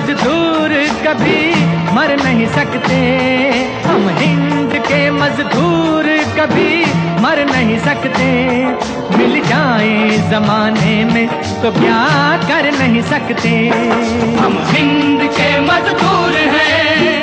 मजदूर कभी मर नहीं सकते, हम हिंद के मजदूर कभी मर नहीं सकते। मिल जाए जमाने में तो क्या कर नहीं सकते, हम हिंद के मजदूर हैं।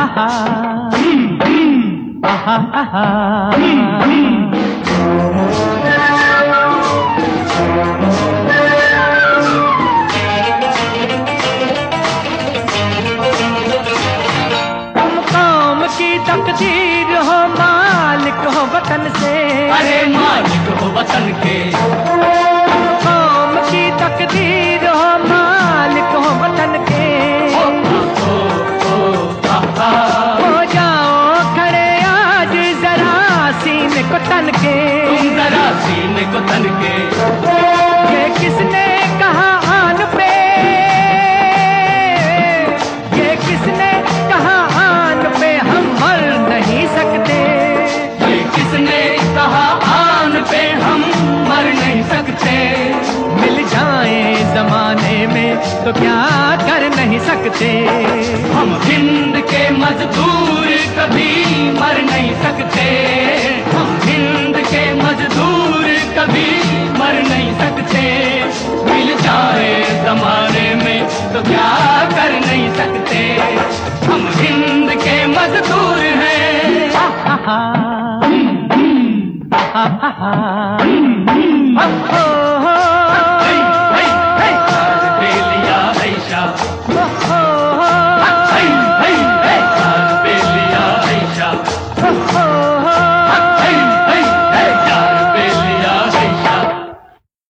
तुम कौम की तकदीर हो, मालिक हो वतन से, अरे मालिक हो वतन के। कौम की तकदीर हो, मालिक हो वतन के। हो जाओ खड़े आज जरा सीने को तन के, तुम जरा सीने को तन के। ये किसने कहा आन पे, ये किसने कहा आन पे हम मर नहीं सकते। ये किसने कहा आन पे हम मर नहीं सकते। मिल जाए जमाने में तो क्या कर नहीं सकते, हम हिंद के मजदूर कभी मर नहीं सकते। हम हिंद के मजदूर कभी मर नहीं सकते। मिल जाए जमाने में तो क्या कर नहीं सकते। हम हिंद के मजदूर हैं। हम